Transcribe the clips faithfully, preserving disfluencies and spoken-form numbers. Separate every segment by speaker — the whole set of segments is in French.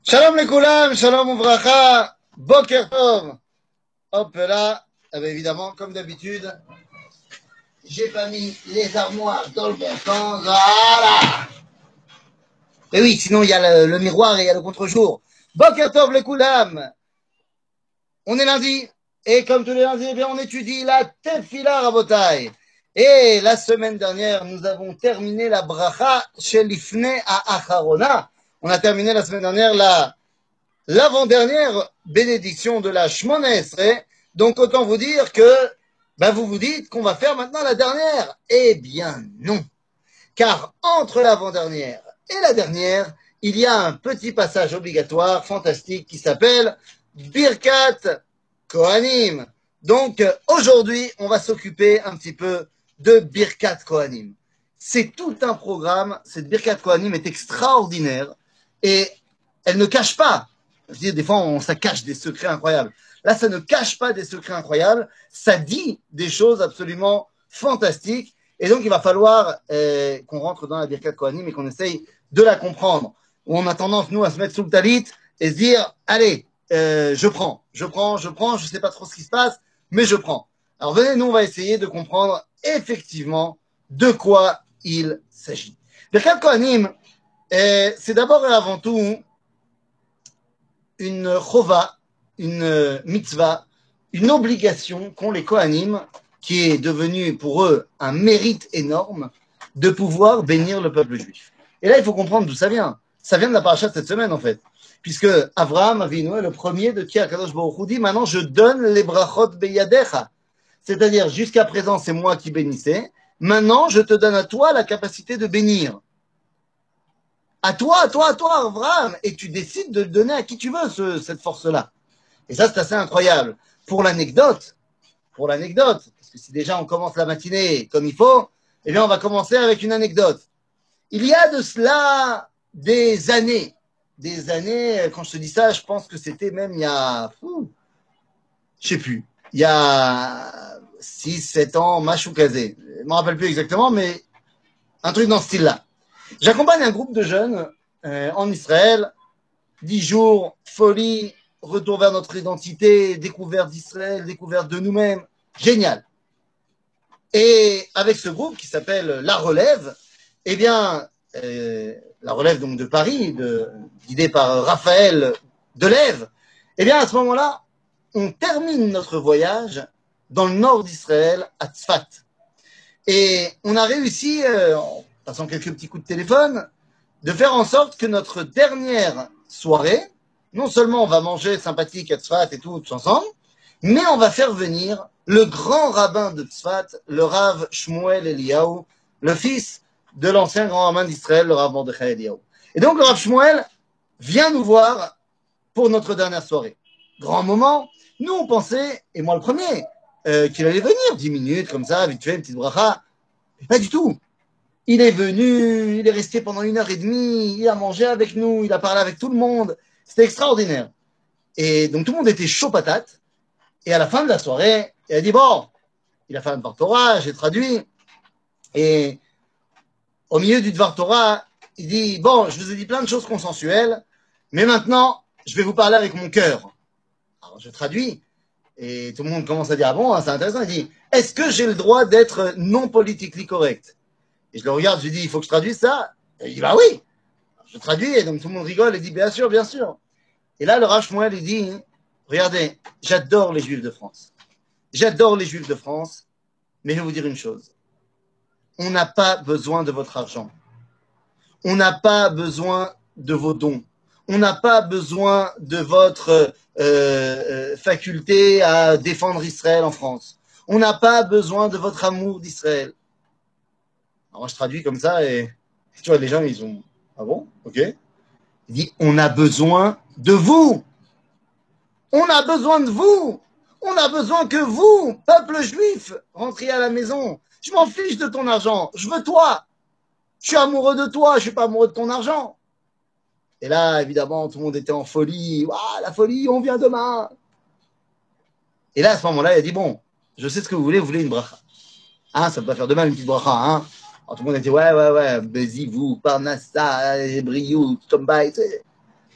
Speaker 1: Shalom les koulam, shalom ouvracha, boker tov. Hop là, eh bien, évidemment, comme d'habitude, j'ai pas mis les armoires dans le bon sens. Voilà. Et oui, sinon il y a le, le miroir et il y a le contre-jour. Boker tov les koulam. On est lundi, et comme tous les lundis, eh bien, on étudie la Tefila Rabotai. Et la semaine dernière, nous avons terminé la bracha chez l'Ifne à Acharona. On a terminé la semaine dernière la l'avant-dernière bénédiction de la Shmona Esrei. Donc, autant vous dire que ben, vous vous dites qu'on va faire maintenant la dernière. Eh bien, non. Car entre l'avant-dernière et la dernière, il y a un petit passage obligatoire, fantastique, qui s'appelle Birkat Kohanim. Donc, aujourd'hui, on va s'occuper un petit peu de Birkat Kohanim. C'est tout un programme. Cette Birkat Kohanim est extraordinaire et elle ne cache pas. Je veux dire, des fois, on, ça cache des secrets incroyables. Là, ça ne cache pas des secrets incroyables. Ça dit des choses absolument fantastiques. Et donc, il va falloir euh, qu'on rentre dans la Birkat Kohanim et qu'on essaye de la comprendre. On a tendance, nous, à se mettre sous le talit et se dire, allez, euh, je prends, je prends, je prends, je ne sais pas trop ce qui se passe, mais je prends. Alors, venez, nous, on va essayer de comprendre effectivement de quoi il s'agit. Birkat Kohanim, euh, c'est d'abord et avant tout une chova, une mitzvah, une obligation qu'ont les Kohanim, qui est devenu pour eux un mérite énorme de pouvoir bénir le peuple juif. Et là, il faut comprendre d'où ça vient. Ça vient de la paracha de cette semaine, en fait. Puisque Avraham Avinu est le premier de qui Akadosh Baruch Hu dit, maintenant je donne les brachot beyadecha. C'est-à-dire, jusqu'à présent, c'est moi qui bénissais. Maintenant, je te donne à toi la capacité de bénir. À toi, à toi, à toi, Avraham. Et tu décides de le donner à qui tu veux, ce, cette force-là. Et ça, c'est assez incroyable. Pour l'anecdote, pour l'anecdote, parce que si déjà on commence la matinée comme il faut, eh bien, on va commencer avec une anecdote. Il y a de cela des années, des années, quand je te dis ça, je pense que c'était même il y a, fou, je sais plus, il y a six, sept ans, Machoukazé. Je ne me rappelle plus exactement, mais un truc dans ce style-là. J'accompagne un groupe de jeunes euh, en Israël, dix jours, folie, retour vers notre identité, découverte d'Israël, découverte de nous-mêmes. Génial. Et avec ce groupe qui s'appelle La Relève, eh bien, euh, La Relève donc de Paris, de, guidée par Raphaël Delève, eh bien, à ce moment-là, on termine notre voyage dans le nord d'Israël, à Tzfat. Et on a réussi, euh, en passant quelques petits coups de téléphone, de faire en sorte que notre dernière soirée, non seulement on va manger sympathique à Tzfat et tout, tous ensemble, mais on va faire venir le grand rabbin de Tzfat, le Rav Shmuel Eliyahu, le fils de l'ancien grand rabbin d'Israël, le Rav Mordechai Eliyahu. Et donc le Rav Shmuel vient nous voir pour notre dernière soirée. Grand moment, nous on pensait, et moi le premier, euh, qu'il allait venir, dix minutes comme ça, vite fait, une petite bracha. Mais pas du tout. Il est venu, il est resté pendant une heure et demie, il a mangé avec nous, il a parlé avec tout le monde. C'était extraordinaire. Et donc tout le monde était chaud patate. Et à la fin de la soirée, il a dit, bon, il a fait un Dvar Torah, j'ai traduit. Et au milieu du Dvar Torah, il dit, bon, je vous ai dit plein de choses consensuelles, mais maintenant, je vais vous parler avec mon cœur. Alors je traduis. Et tout le monde commence à dire, ah bon, c'est intéressant. Il dit, est-ce que j'ai le droit d'être non politiquement correct? Et je le regarde, je lui dis, il faut que je traduise ça. Et il dit, bah oui. Je traduis, et donc tout le monde rigole et dit, bien sûr, bien sûr. Et là, le Rav Shmuel, il dit, regardez, j'adore les Juifs de France. J'adore les Juifs de France, mais je vais vous dire une chose. On n'a pas besoin de votre argent. On n'a pas besoin de vos dons. On n'a pas besoin de votre euh, euh, faculté à défendre Israël en France. On n'a pas besoin de votre amour d'Israël. Alors, je traduis comme ça et tu vois, les gens, ils ont, ah bon, ok. Il dit, on a besoin de vous. On a besoin de vous. On a besoin que vous, peuple juif, rentriez à la maison. Je m'en fiche de ton argent. Je veux toi. Je suis amoureux de toi. Je suis pas amoureux de ton argent. Et là, évidemment, tout le monde était en folie. Waouh, la folie, on vient demain. Et là, à ce moment-là, il a dit, bon, je sais ce que vous voulez. Vous voulez une bracha. Hein, ça peut pas faire de mal, une petite bracha, hein. Alors, tout le monde a dit, ouais, ouais, ouais, Bézi, vous, Parnassa, Briou, Tombay,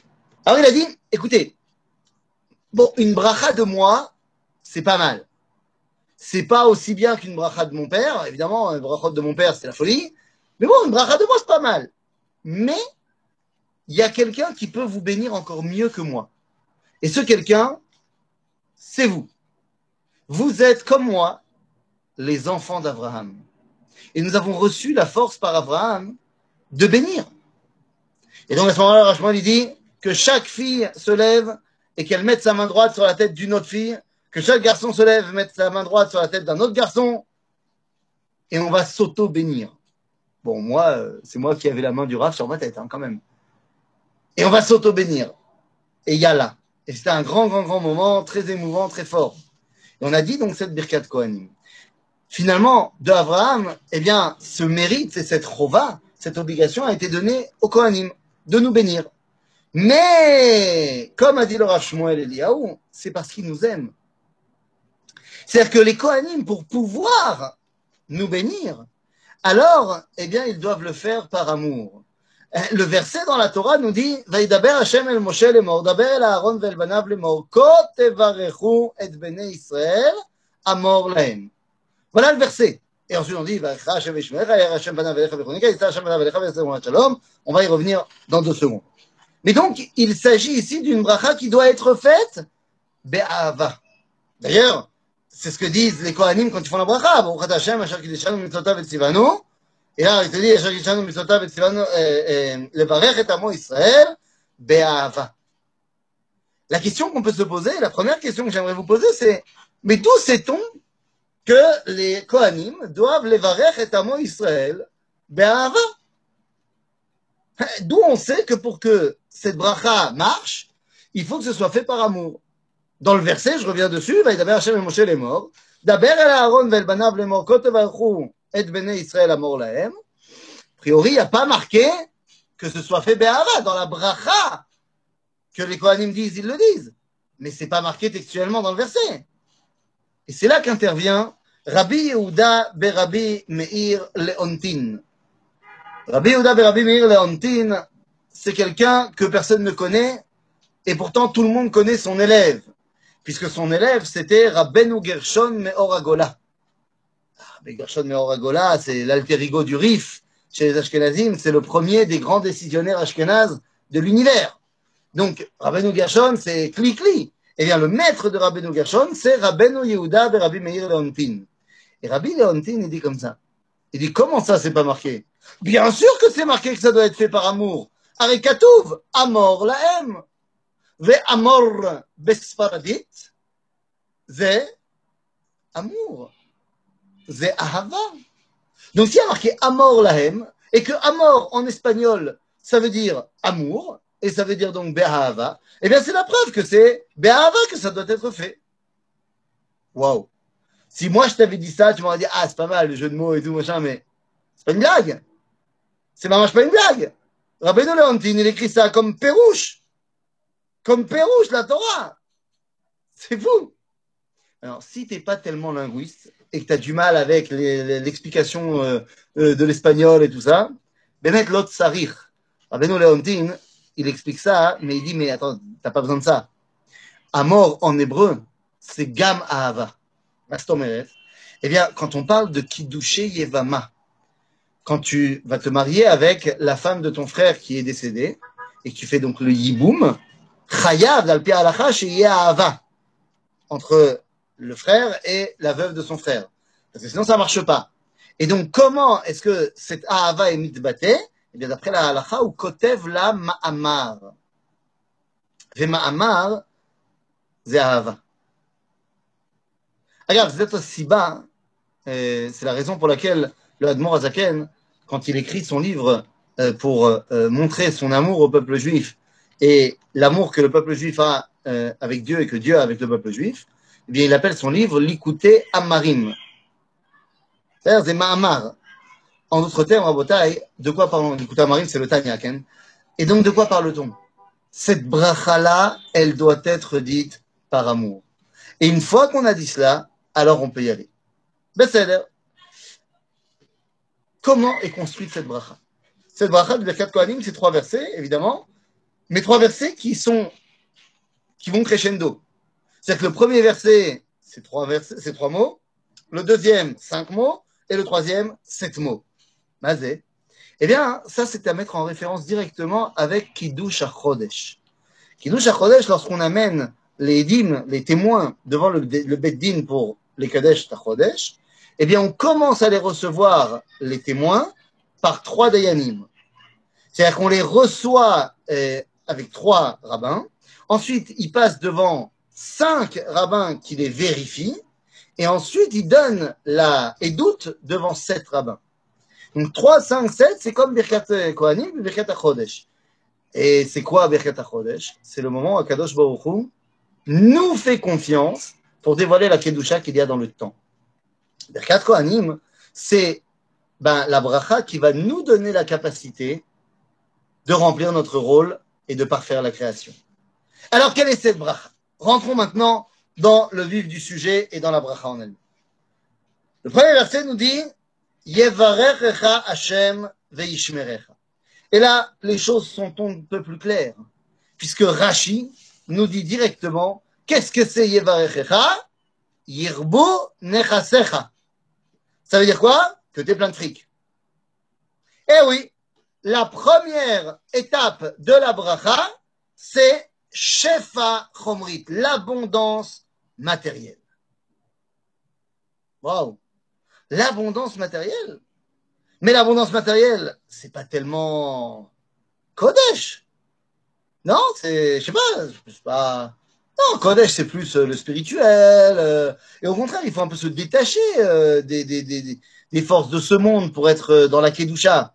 Speaker 1: Alors il a dit, écoutez, bon, une bracha de moi, c'est pas mal. C'est pas aussi bien qu'une bracha de mon père. Évidemment, une bracha de mon père, c'est la folie. Mais bon, une bracha de moi, c'est pas mal. Mais il y a quelqu'un qui peut vous bénir encore mieux que moi. Et ce quelqu'un, c'est vous. Vous êtes comme moi, les enfants d'Abraham. Et nous avons reçu la force par Abraham de bénir. Et donc à ce moment-là, Rachman lui dit que chaque fille se lève et qu'elle mette sa main droite sur la tête d'une autre fille, que chaque garçon se lève et mette sa main droite sur la tête d'un autre garçon, et on va s'auto-bénir. Bon, moi, c'est moi qui avais la main du Rav sur ma tête, hein, quand même. Et on va s'auto-bénir. Et yalla. Et c'était un grand, grand, grand moment, très émouvant, très fort. Et on a dit donc cette Birkat Kohanim. Finalement, de Abraham, eh bien, ce mérite et cette chova, cette obligation a été donnée aux Kohanim, de nous bénir. Mais, comme a dit le Rav Shmuel Eliyahu, c'est parce qu'ils nous aiment. C'est-à-dire que les Kohanim, pour pouvoir nous bénir, alors, eh bien, ils doivent le faire par amour. Le verset dans la Torah nous dit Vaïdaber Hashem el Moshe lemor, daber el Aaron ve'el banav lemor, ko tevarechu et bnei Israël amor lahem. Voilà le verset. Et ensuite on dit Vaïcha Hashem v'shmecha, yer Hashem banav elecha v'chonika, yisra Hashem banav elecha v'yaseh shalom. On va y revenir dans deux secondes. Mais donc, il s'agit ici d'une bracha qui doit être faite be'ahava. D'ailleurs, c'est ce que disent les Kohanim quand ils font la bracha. Baruch Hashem asher kiddushanu mitzvotav etzivanu. Et là, il te dit, asher kiddushanu mitzvotav etzivanu levarech et amo Israël be'ahava. La question qu'on peut se poser, la première question que j'aimerais vous poser, c'est mais d'où sait-on que les Kohanim doivent levarech et amo Israël be'ahava? D'où on sait que pour que cette bracha marche, il faut que ce soit fait par amour. Dans le verset, je reviens dessus, Vaïdaber Hashem el Moshe lemor, daber el Aaron ve'el banav lemor, ko tevarechu et bnei Israël amor lahem. A priori, il n'y a pas marqué que ce soit fait be'ahava dans la bracha que les Kohanim disent, ils le disent. Mais ce n'est pas marqué textuellement dans le verset. Et c'est là qu'intervient Rabbi Yehuda Berabbi Meir Leontin. Rabbi Yehuda Berabbi Meir Leontin, c'est quelqu'un que personne ne connaît, et pourtant tout le monde connaît son élève, puisque son élève, c'était Rabbeinu Gershon Meor Hagolah. Rabbeinu Gershon Meor Hagolah, c'est l'alter ego du Rif chez les Ashkenazim, c'est le premier des grands décisionnaires ashkénazes de l'univers. Donc, Rabbeinu Gershon, c'est Kli-Kli. Eh bien, le maître de Rabbeinu Gershon, c'est Rabbeinu Yehuda Berabbi Meir Leontin. Et Rabbi Leontin, il dit comme ça. Il dit, comment ça, c'est pas marqué? Bien sûr que c'est marqué que ça doit être fait par amour. Arekatouv, amor lahem. Ve amor besfaradit, c'est amour. C'est ahava. Donc, s'il y a marqué amor lahem, et que amor en espagnol, ça veut dire amour, et ça veut dire donc be'ahava, eh bien, c'est la preuve que c'est be'ahava que ça doit être fait. Waouh. Si moi je t'avais dit ça, tu m'aurais dit, ah, c'est pas mal, le jeu de mots et tout, machin, mais c'est pas une blague. C'est vraiment pas une blague. Rabbeinu Leontin, il écrit ça comme Pérouche. Comme Pérouche, la Torah. C'est fou. Alors, si t'es pas tellement linguiste et que t'as du mal avec les, les, l'explication euh, euh, de l'espagnol et tout ça, Benet Lot Sarir. Rabbeinu Leontin, il explique ça, mais il dit, mais attends, t'as pas besoin de ça. Amor en hébreu, c'est Gam Ahava. Eh bien, quand on parle de Kiddushé Yevama, quand tu vas te marier avec la femme de ton frère qui est décédé, et que tu fais donc le Yiboum, Chayav, d'Alpi Alacha, chez Ahava, entre le frère et la veuve de son frère. Parce que sinon, ça ne marche pas. Et donc, comment est-ce que cette Ahava est mitbaté? Eh bien, d'après la Halacha, ou Kotev la Ma'amar. Ve Ma'amar, c'est Ahava. Regarde, c'est peut-être si bas, euh, c'est la raison pour laquelle le Admor Hazaken, quand il écrit son livre euh, pour euh, montrer son amour au peuple juif et l'amour que le peuple juif a euh, avec Dieu et que Dieu a avec le peuple juif, eh bien, il appelle son livre Likutei Amarim. C'est-à-dire, c'est Ma'amar. En d'autres termes, Rabotai, de quoi parlons? Likutei Amarim, c'est le Tanya, Ken. Et donc, de quoi parle-t-on? Cette bracha-là, elle doit être dite par amour. Et une fois qu'on a dit cela, alors on peut y aller. Besséder. Comment est construite cette bracha? Cette bracha de Birkat Kohanim, c'est trois versets, évidemment. mais trois versets qui sont, qui vont crescendo. C'est-à-dire que le premier verset, c'est trois versets, c'est trois mots. Le deuxième, cinq mots. Et le troisième, sept mots. Mazé. Eh bien, ça, c'est à mettre en référence directement avec Kiddush HaChodesh. Kiddush HaChodesh, lorsqu'on amène les dîmes, les témoins devant le, le Bet Din pour les Kadesh HaChodesh, eh bien, on commence à les recevoir, les témoins, par trois Dayanim. C'est-à-dire qu'on les reçoit euh, avec trois rabbins. Ensuite, ils passent devant cinq rabbins qui les vérifient. Et ensuite, ils donnent la édoute devant sept rabbins. Donc, trois, cinq, sept, c'est comme Birkat Kohanim, Birkat HaChodesh. Et c'est quoi Birkat HaChodesh? C'est le moment où Kadosh Baruch Hu nous fait confiance pour dévoiler la Kedusha qu'il y a dans le temps. Birkat Kohanim, c'est ben, la bracha qui va nous donner la capacité de remplir notre rôle et de parfaire la création. Alors, quelle est cette bracha? Rentrons maintenant dans le vif du sujet et dans la bracha en elle. Le premier verset nous dit Yevarechecha Hashem veishmerecha. Et là, les choses sont un peu plus claires, puisque Rashi nous dit directement qu'est-ce que c'est Yevarechecha? Yirbu nechasecha. Ça veut dire quoi? Que t'es plein de fric. Eh oui, la première étape de la bracha, c'est Shefa Chomrit, l'abondance matérielle. Waouh! L'abondance matérielle. Mais l'abondance matérielle, c'est pas tellement Kodesh. Non, c'est, je sais pas, je sais pas. Non, Kodesh, c'est plus euh, le spirituel. Euh, et au contraire, il faut un peu se détacher euh, des, des, des, des forces de ce monde pour être euh, dans la Kedusha.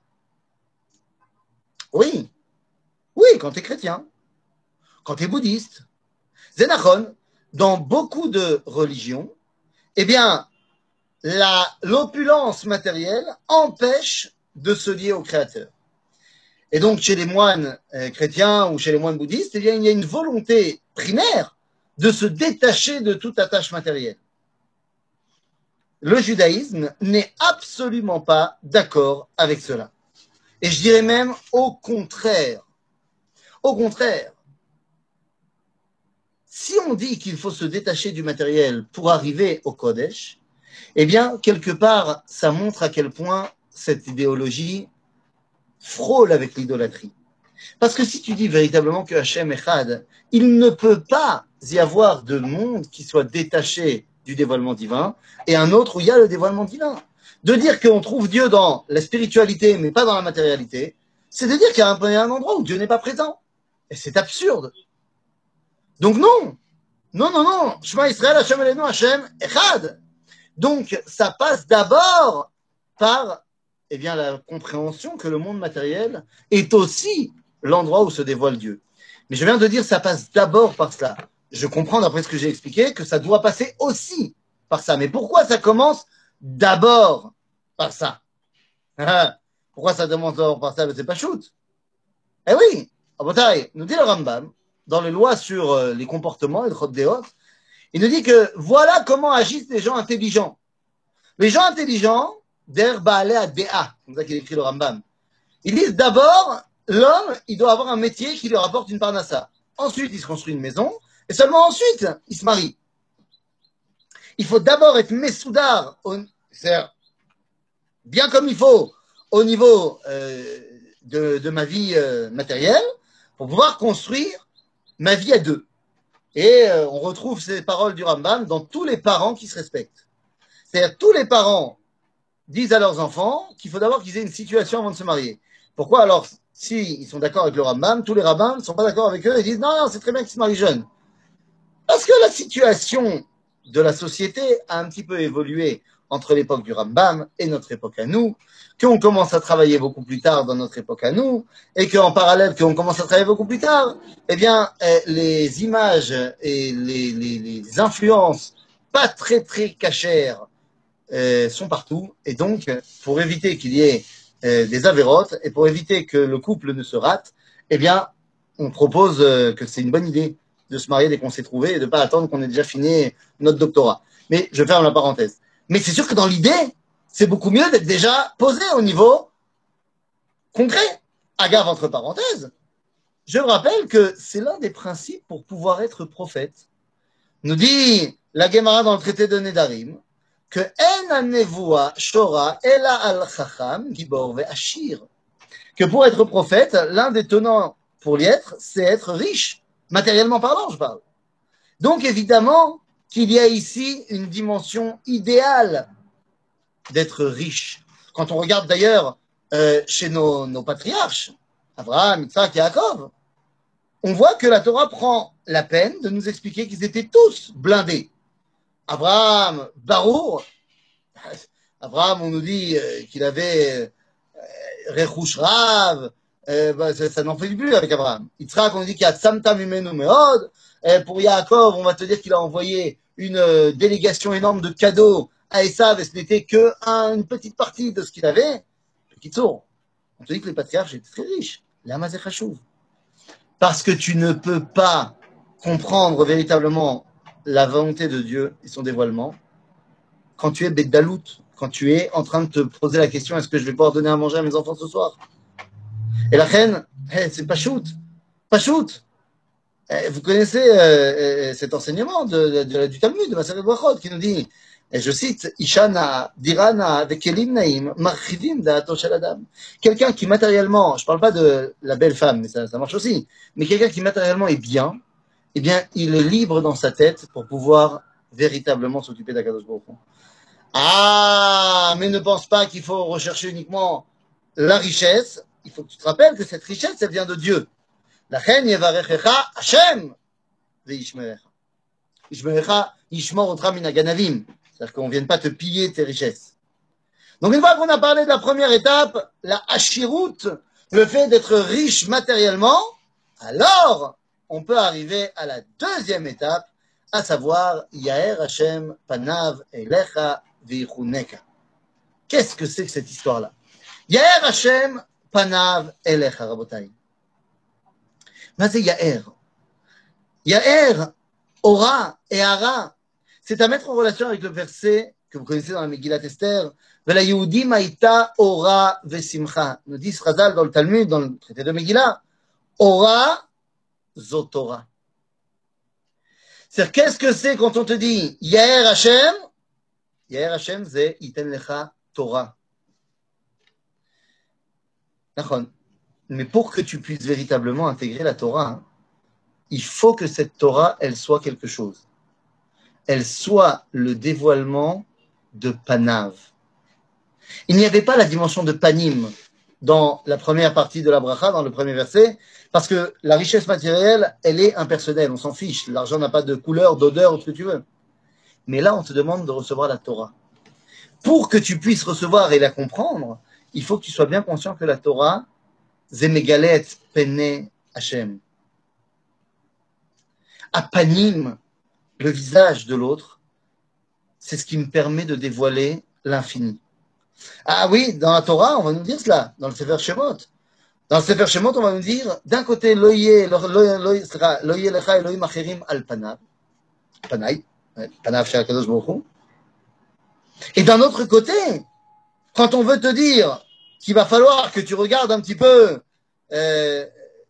Speaker 1: Oui, oui, quand tu es chrétien, quand tu es bouddhiste. Zénachon, dans beaucoup de religions, eh bien, la, l'opulence matérielle empêche de se lier au Créateur. Et donc, chez les moines euh, chrétiens ou chez les moines bouddhistes, eh bien, il y a une volonté primaire de se détacher de toute attache matérielle. Le judaïsme n'est absolument pas d'accord avec cela. Et je dirais même au contraire. Au contraire, si on dit qu'il faut se détacher du matériel pour arriver au Kodesh, eh bien, quelque part, ça montre à quel point cette idéologie frôle avec l'idolâtrie. Parce que si tu dis véritablement que Hachem est Chad, il ne peut pas y avoir de monde qui soit détaché du dévoilement divin et un autre où il y a le dévoilement divin. De dire qu'on trouve Dieu dans la spiritualité mais pas dans la matérialité, c'est de dire qu'il y a un, un endroit où Dieu n'est pas présent. Et c'est absurde. Donc non, non, non, non, Shema Israël, Hachem Eloheinu, Hachem Echad. Donc ça passe d'abord par eh bien, la compréhension que le monde matériel est aussi l'endroit où se dévoile Dieu. Mais je viens de dire ça passe d'abord par cela. Je comprends d'après ce que j'ai expliqué que ça doit passer aussi par ça. Mais pourquoi ça commence d'abord par ça? Pourquoi ça commence d'abord par ça? C'est pas shoot. Eh oui, Abotai, nous dit le Rambam, dans les lois sur euh, les comportements et le Chod Deot, il nous dit que voilà comment agissent les gens intelligents. Les gens intelligents, der Baalei Adea, comme ça qu'il écrit le Rambam, ils disent d'abord, l'homme, il doit avoir un métier qui lui rapporte une parnassa. Ensuite, il se construit une maison, et seulement ensuite, il se marie. Il faut d'abord être messoudar, c'est-à-dire bien comme il faut, au niveau euh, de, de ma vie euh, matérielle, pour pouvoir construire ma vie à deux. Et euh, on retrouve ces paroles du Rambam dans tous les parents qui se respectent. C'est-à-dire tous les parents disent à leurs enfants qu'il faut d'abord qu'ils aient une situation avant de se marier. Pourquoi alors, s'ils sont d'accord avec le Rambam, tous les rabbins ne sont pas d'accord avec eux et disent non, non, c'est très bien qu'ils se marient jeunes. Parce que la situation de la société a un petit peu évolué entre l'époque du Rambam et notre époque à nous, qu'on commence à travailler beaucoup plus tard dans notre époque à nous, et qu'en parallèle, qu'on commence à travailler beaucoup plus tard, eh bien, les images et les, les, les influences pas très très cachères euh, sont partout, et donc, pour éviter qu'il y ait euh, des avérotes, et pour éviter que le couple ne se rate, eh bien, on propose euh, que c'est une bonne idée de se marier dès qu'on s'est trouvé et de ne pas attendre qu'on ait déjà fini notre doctorat. Mais je ferme la parenthèse. Mais c'est sûr que dans l'idée, c'est beaucoup mieux d'être déjà posé au niveau concret. Agave entre parenthèses. je me rappelle que c'est l'un des principes pour pouvoir être prophète. Nous dit la Gemara dans le traité de Nedarim que En hanevoa shora ela al chacham gibor ve'ashir. Que pour être prophète, l'un des tenants pour l'y être, c'est être riche, matériellement parlant, je parle. Donc évidemment qu'il y a ici une dimension idéale d'être riche. Quand on regarde d'ailleurs euh, chez nos, nos patriarches, Abraham, Isaac, Yaakov, on voit que la Torah prend la peine de nous expliquer qu'ils étaient tous blindés. Abraham, Barour, Abraham, on nous dit euh, qu'il avait euh, Rechouch Rav, euh, bah, ça, ça n'en fait plus avec Abraham. Yitzhak, on nous dit qu'il y a Tzamtam Imenu Meod. Euh, pour Yaakov, on va te dire qu'il a envoyé une euh, délégation énorme de cadeaux à Esav et ce n'était que un, une petite partie de ce qu'il avait. Kitsour, on te dit que les patriarches étaient très riches. Lama ze chashuv. Parce que tu ne peux pas comprendre véritablement la volonté de Dieu et son dévoilement quand tu es Beddalout, quand tu es en train de te poser la question est-ce que je vais pouvoir donner à manger à mes enfants ce soir? Et la reine, hey, c'est pas shoot, pas shoot. Vous connaissez euh, cet enseignement de, de, de, du Talmud, de Maseret Brachot, qui nous dit, et je cite, Ishana, Dirana, Vekelim Naim, Marchivim Da'ato Shel Adam. Quelqu'un qui matériellement, je parle pas de la belle femme, mais ça, ça marche aussi, mais quelqu'un qui matériellement est bien, eh bien, il est libre dans sa tête pour pouvoir véritablement s'occuper d'Akadosh Baruch Hu. Ah, mais ne pense pas qu'il faut rechercher uniquement la richesse. Il faut que tu te rappelles que cette richesse, elle vient de Dieu. La reine Yevarechecha Hashem ve'ishmerecha. Ishmerecha yishmor otra min haganavim. C'est-à-dire qu'on ne vienne pas te piller tes richesses. Donc une fois qu'on a parlé de la première étape, la hashirut, le fait d'être riche matériellement, alors on peut arriver à la deuxième étape, à savoir Yaher Hashem panav elecha v'ichuneka. Qu'est-ce que c'est que cette histoire-là? Yaher Hashem panav elecha, rabotai. Mais c'est Yaher. Yaher, Ora et Ara, c'est à mettre en relation avec le verset que vous connaissez dans la Megillat Esther. Vela Yehudim haïta Ora vesimcha. Nous dit Chazal dans le Talmud, dans le traité de Megillah. Ora zotora. C'est-à-dire, qu'est-ce que c'est quand on te dit Yaher Hashem? Yaher Hashem, c'est Iten lecha Torah. D'accord. Mais pour que tu puisses véritablement intégrer la Torah, hein, il faut que cette Torah, elle soit quelque chose. Elle soit le dévoilement de Panav. Il n'y avait pas la dimension de Panim dans la première partie de la bracha, dans le premier verset, parce que la richesse matérielle, elle est impersonnelle, on s'en fiche. L'argent n'a pas de couleur, d'odeur, ou ce que tu veux. Mais là, on te demande de recevoir la Torah. Pour que tu puisses recevoir et la comprendre, il faut que tu sois bien conscient que la Torah, Zemegalet Pene Hashem. Apanim, le visage de l'autre, c'est ce qui me permet de dévoiler l'infini. Ah oui, dans la Torah, on va nous dire cela, dans le Sefer Shemot. Dans le Sefer Shemot, on va nous dire, d'un côté, loye, loye lecha Elohim acherim al panav, panay, panav shel HaKadosh Baruch Hu. Et d'un autre côté, quand on veut te dire qu'il va falloir que tu regardes un petit peu, euh,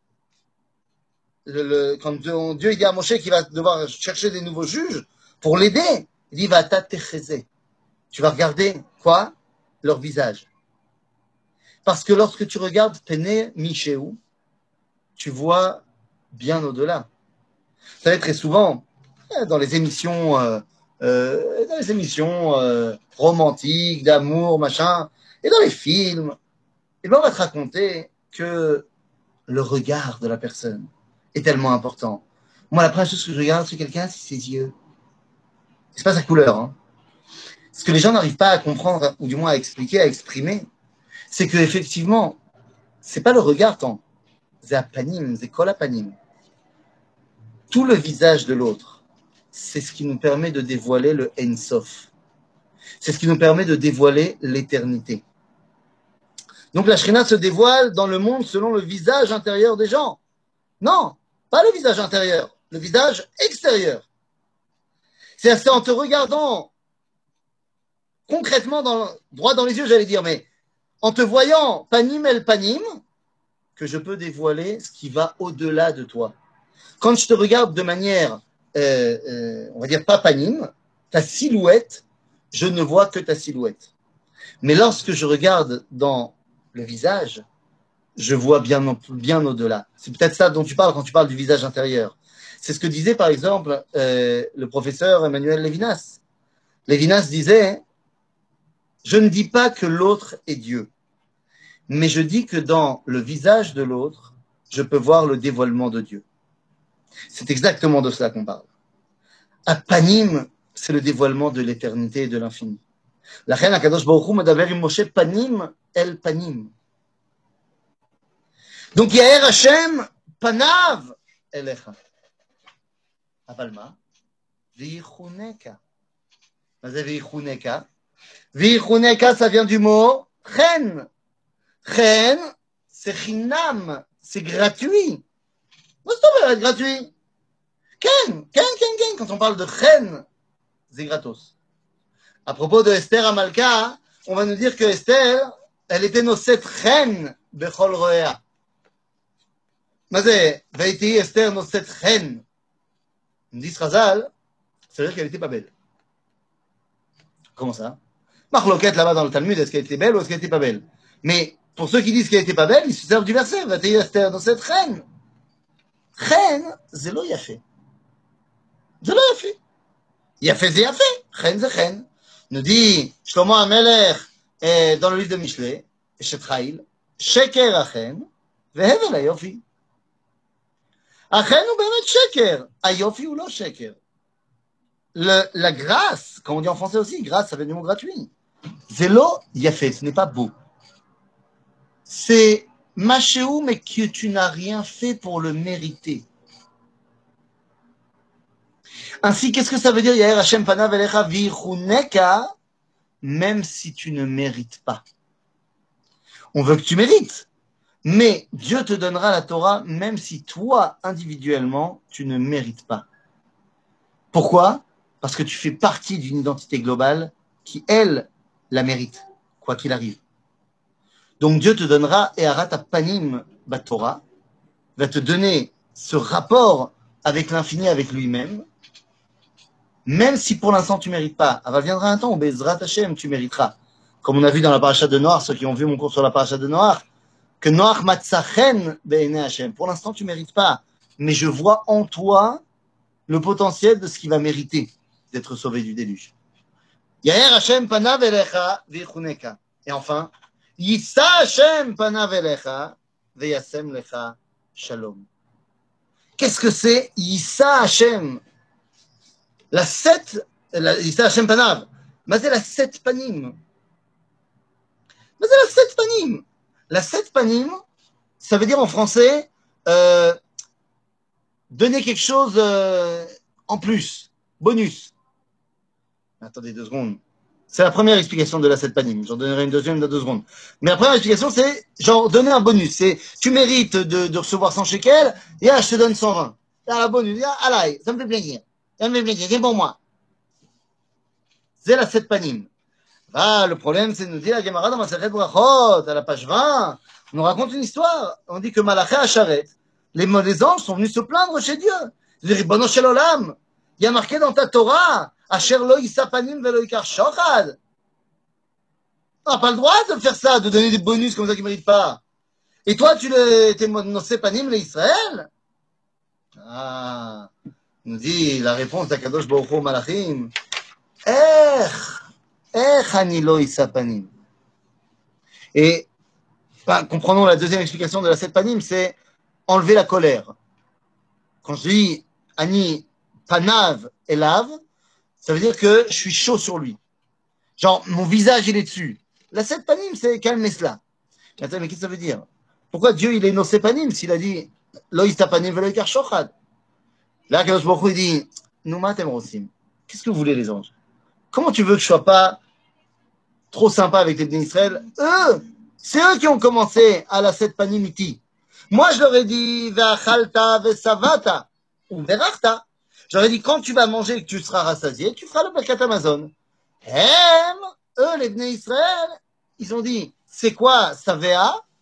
Speaker 1: le, le, quand Dieu, Dieu il dit à Moshe qu'il va devoir chercher des nouveaux juges pour l'aider, il dit va t'atecheze. Tu vas regarder quoi? Leur visage. Parce que lorsque tu regardes Pene Mishéou, tu vois bien au-delà. Vous savez, très souvent, dans les émissions, euh, euh, dans les émissions euh, romantiques, d'amour, machin, et dans les films, et ben on va te raconter que le regard de la personne est tellement important. Moi, la première chose que je regarde sur quelqu'un, c'est ses yeux. C'est pas sa couleur. Hein. Ce que les gens n'arrivent pas à comprendre, ou du moins à expliquer, à exprimer, c'est que effectivement, c'est pas le regard tant, c'est apanim, c'est kolapanim. Tout le visage de l'autre, c'est ce qui nous permet de dévoiler le Ein Sof. C'est ce qui nous permet de dévoiler l'éternité. Donc la Shrina se dévoile dans le monde selon le visage intérieur des gens. Non, pas le visage intérieur, le visage extérieur. C'est en te regardant concrètement dans, droit dans les yeux, j'allais dire, mais en te voyant panim el panim, que je peux dévoiler ce qui va au-delà de toi. Quand je te regarde de manière, euh, euh, on va dire pas panime, ta silhouette, je ne vois que ta silhouette. Mais lorsque je regarde dans le visage, je vois bien, bien au-delà. C'est peut-être ça dont tu parles quand tu parles du visage intérieur. C'est ce que disait par exemple euh, le professeur Emmanuel Levinas. Levinas disait, je ne dis pas que l'autre est Dieu, mais je dis que dans le visage de l'autre, je peux voir le dévoilement de Dieu. C'est exactement de cela qu'on parle. À Panim, c'est le dévoilement de l'éternité et de l'infini. La reine Akadosh Baruch Hu medaber im Moshe Panim el Panim. Donc Yaher Hashem Panav Elecha. אבל מה? ויחונקה. מה זה ויחונקה? ויחונקה, ça vient du mot chen. Chen, c'est chinam, c'est gratuit. Qu'est-ce que ça veut être gratuit? Ken, ken, ken, ken. Quand on parle de chen, c'est gratos. À propos de Esther Amalka, on va nous dire que Esther, elle était noset chen bechol roea. מה זה? והייתי אסתר נושאת חן. Ils disent Chazal, ça veut dire qu'elle était pas belle. Comment ça? Marloquette là-bas dans le Talmud, est-ce qu'elle était belle ou est-ce qu'elle était pas belle? Mais pour ceux qui disent qu'elle était pas belle, ils se servent du verset. והייתי אסתר נושאת חן. חן, זה לא יפה. זה לא יפה. יפה זה יפה, חן זה חן. Nous dit Shlomo HaMelech euh, dans le livre de Mishlei, Eshet Chayil, שקר החן והבל היופי. החן הוא באמת שקר, היופי הוא לא שקר. Le, la grâce, comme on dit en français aussi, grâce, ça veut dire mot gratuit. C'est lo yafé, ce n'est pas beau. C'est machéou, mais que tu n'as rien fait pour le mériter. Ainsi, qu'est-ce que ça veut dire Yaher Hashem panav elecha vichuneka, même si tu ne mérites pas. On veut que tu mérites, mais Dieu te donnera la Torah même si toi, individuellement, tu ne mérites pas. Pourquoi? Parce que tu fais partie d'une identité globale qui, elle, la mérite, quoi qu'il arrive. Donc Dieu te donnera Eharat Panim Batorah, va te donner ce rapport avec l'infini, avec lui-même, même si pour l'instant tu ne mérites pas. Alors viendra un temps où Bezrat Hashem, tu mériteras. Comme on a vu dans la paracha de Noach, ceux qui ont vu mon cours sur la paracha de Noach, que Noach matzachen be'ene Hashem. Pour l'instant tu ne mérites pas, mais je vois en toi le potentiel de ce qui va mériter d'être sauvé du déluge. Yaher Hashem panav elecha vichuneka. Et enfin, Yissa Hashem panav elecha veyasem lecha shalom. Qu'est-ce que c'est Yissa Hashem? La sept, la, Yissa Hashem panav. Mais c'est la sept panim. Mais c'est la sept panim. La sept panim, ça veut dire en français euh, donner quelque chose euh, en plus, bonus. Attendez deux secondes. C'est la première explication de la sept panim. J'en donnerai une deuxième dans deux secondes. Mais la première explication, c'est genre donner un bonus. C'est tu mérites de, de recevoir cent shekels, et là, je te donne cent vingt. Là, la bonus, là, allez, ça me fait plaisir. Ça me fait plaisir, c'est pour moi. C'est la sept panim. Ah, le problème, c'est de nous dire la Gemara dans Masechet Brachot, à la page vingt, on nous raconte une histoire. On dit que Malaché Hacharet, les, les anges sont venus se plaindre chez Dieu. Ils disent, Ribono shel olam, il y a marqué dans ta Torah, Asher lo yisa panim velo yikar shochad. On n'a pas le droit de faire ça, de donner des bonus comme ça qu'ils ne méritent pas. Et toi, tu t'es nossé panim le Israël? Ah, nous dit la réponse d'Akadosh Baruch Hu Malachim. Eh, Et enfin, comprenons la deuxième explication de la sept panim, c'est enlever la colère. Quand je dis Ani panav elav, ça veut dire que je suis chaud sur lui. Genre, mon visage, il est dessus. La sept panim, c'est calmer cela. Attends, mais qu'est-ce que ça veut dire? Pourquoi Dieu, il est no panim s'il a dit Lo ista panim velo yikar shochad? Là, Kadosh Baruch Hu, il dit Nouma temrosim. Qu'est-ce que vous voulez, les anges? Comment tu veux que je sois pas trop sympa avec les Bnei Israël? Eux, c'est eux qui ont commencé à la sept panimiti. Moi, je leur ai dit, ve'achalta ve'savata, ou verachta. Je leur ai dit, quand tu vas manger et que tu seras rassasié, tu feras le Birkat Hamazon. Hem, eux, les Bnei Israël, ils ont dit, c'est quoi savea?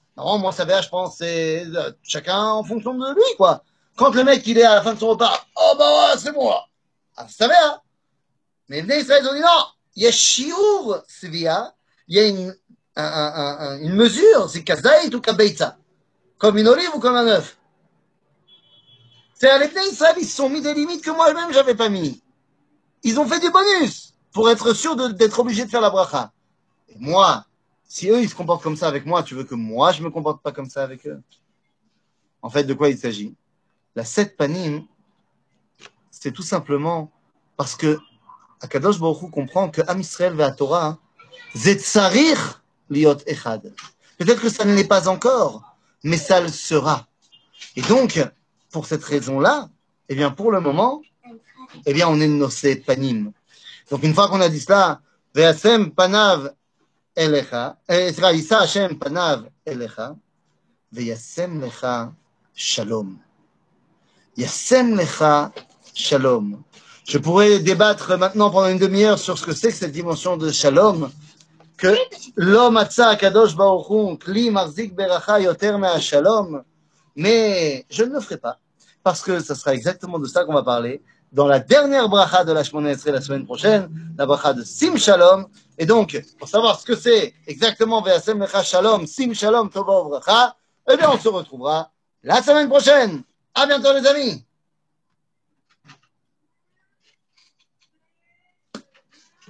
Speaker 1: Non, moi, ça va, je pense, c'est euh, chacun en fonction de lui, quoi. Quand le mec, il est à la fin de son repas, oh bah ouais, c'est bon, là. Ah, ça va, hein. Mais les Israël, ils ont dit non, il y a shiur svia, il y a une, un, un, un, une mesure, c'est kazaït ou kabeitza, comme une olive ou comme un œuf. C'est les Israël, ils se sont mis des limites que moi-même, j'avais pas mis. Ils ont fait du bonus pour être sûr d'être obligé de faire la bracha. Et moi, si eux, ils se comportent comme ça avec moi, tu veux que moi, je me comporte pas comme ça avec eux? En fait, de quoi il s'agit? La sept panim, c'est tout simplement parce que Akadosh Baruch Hu comprend que Am Israël ve Torah, Zetzarir liot echad. Peut-être que ça ne l'est pas encore, mais ça le sera. Et donc, pour cette raison-là, eh bien, pour le moment, eh bien, on est nos sept panim. Donc, une fois qu'on a dit cela, Ve'asem panav elecha, Ezra Issa Hashem panav elecha, ve'yasem lecha shalom. Yasem lecha shalom. Je pourrais débattre maintenant pendant une demi-heure sur ce que c'est que cette dimension de shalom, que l'homme atza kadosh baruch hu kli marzik beracha yoter mea shalom, mais je ne le ferai pas parce que ce sera exactement de ça qu'on va parler dans la dernière bracha de la Shemona Esrei la semaine prochaine, la bracha de Sim Shalom. Et donc, pour savoir ce que c'est exactement Ve'asem lecha shalom, Sim Shalom tova uvracha, eh bien, on se retrouvera la semaine prochaine. À bientôt, les amis.